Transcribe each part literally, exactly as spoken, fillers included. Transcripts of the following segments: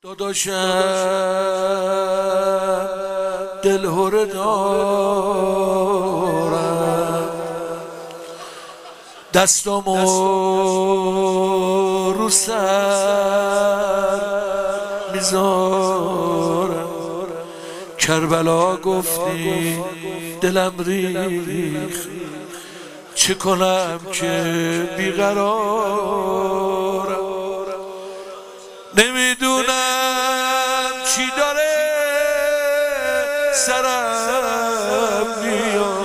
داداشم دلهره دارم، دستامو رو سر میذارم. کربلا گفتی دلم ریخ، چه کنم که بیقرارم. نمیدونم چی داره سرم میاد،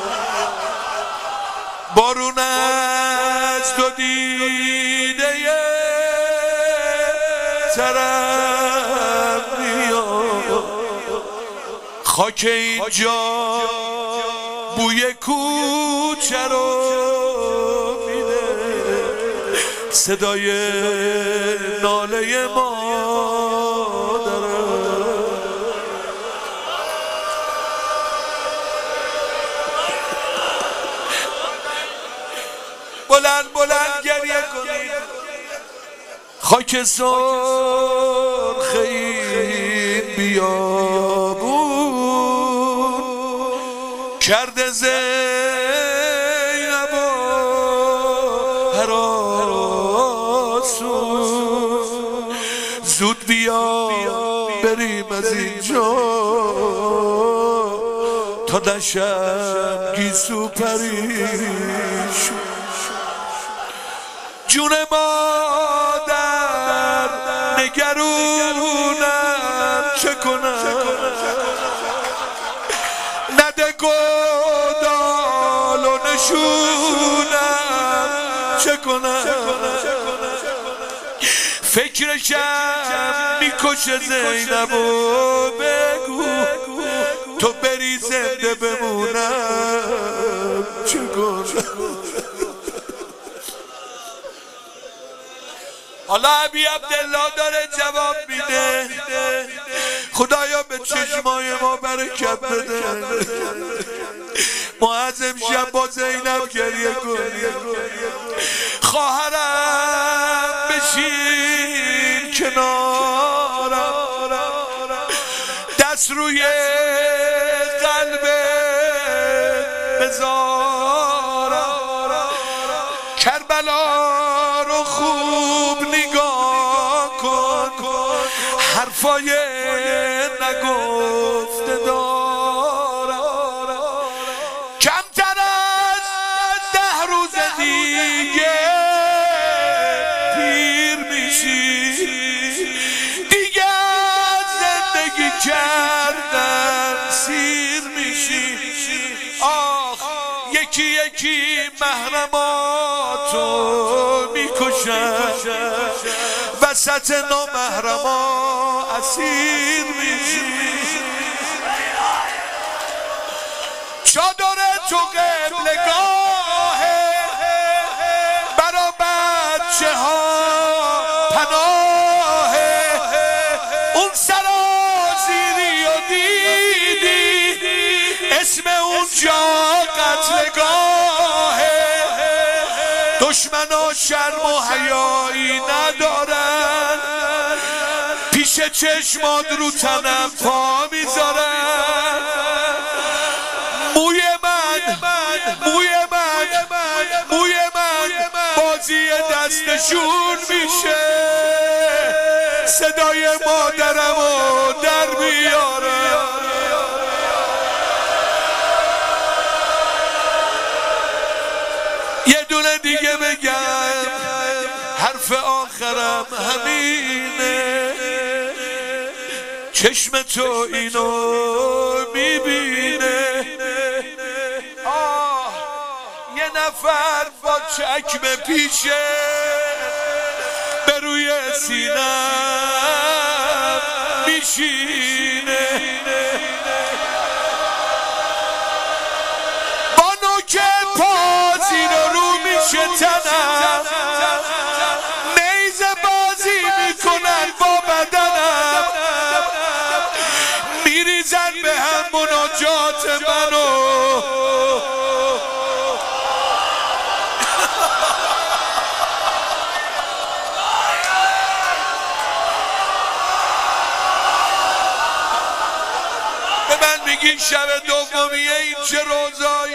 بارون از دو دیده سرم میاد. خاک اینجا بوی کوچه رو میده، صدای ناله مادرم. بلند بلند گریه کنید، خاک سرخ این بیابون کرده زینب و هراسون. زود بیا بریم از اینجا تا نشم گیسو پریش. جون مادر نگرونم چه کنم، نده گدال و نشونم چه کنم. فکرشم میکشه زینب و بگو تو بری زنده بمونم چه کنم. حالا ابی عبدالله داره جواب میده، خدایا به چشمای ما برکت بده، ما از امشب با زینب گریه کنیم. خواهرم بشین کنارم، دست روی قلبت بذارم. کربلا رو خوب نگاه کن، حرفای نگفته دارم. کمتر از ده روز دیگه پیر میشی، دیگه از زندگی کردن سیر میشی. آخ یکی یکی محرماتو میکشن، وسط نامحرما اسیر میشی. چادر تو قبلگاهه، برا بچه ها پناهه. اون سرازیری و دیدی، اسم اونجا قتلگاهه. دشمنا شرم و حیایی ندارن، پیش چشمات رو تنم پا میذارن. موی من موی من موی من بازی دستشون میشه، صدای مادرمو در میاره. یه دونه دیگه بگم، حرف آخرم همینه. چشم تو اینو میبینه، آه یه نفر با چکمه پیشه به روی سینم میشینه. با نوک پا زیر رو میشه تنم، نیزه بازی میکنن با بدنم. میریزن به هم مناجات منو، من میگی شب دومیه این چه روزایی،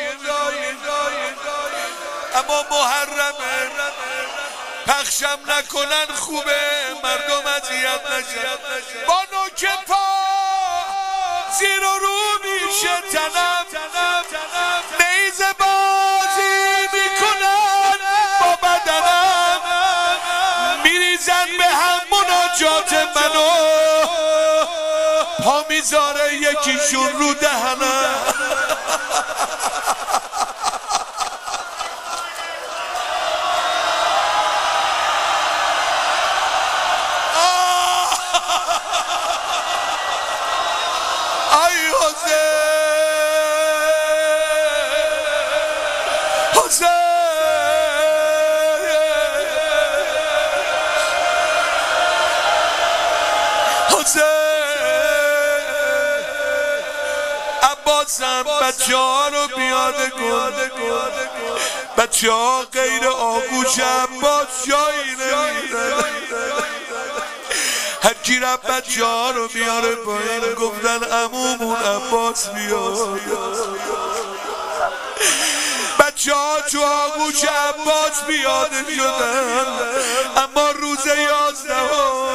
اما محرمه پخشم نکنن خوبه، مردم اذیت نشن. با نوک پا زیر و رو میشه تنم، نیزه بازی میکنن با بدنم، میریزن به هم مناجات منو، پا میذاره یکیشون رو دهنم. عباسم بچه ها رو بیاده کن، بچه ها غیر آغوش عباس جایی نمیدن. هر کی رفت بچه ها رو بیاره پایین، گفتن عمومون عباس بیاد. بچه ها تو آغوش عباس بیاده شدن، اما روز یازده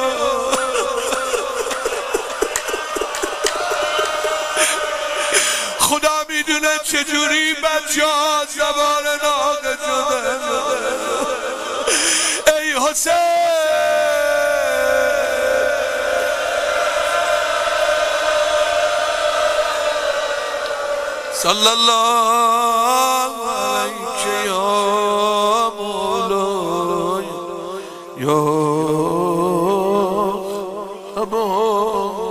خدا میدونه چجوری بچه ها زبان ناقه شدن. ای حسین صلی الله علیک یا مولا یا ابا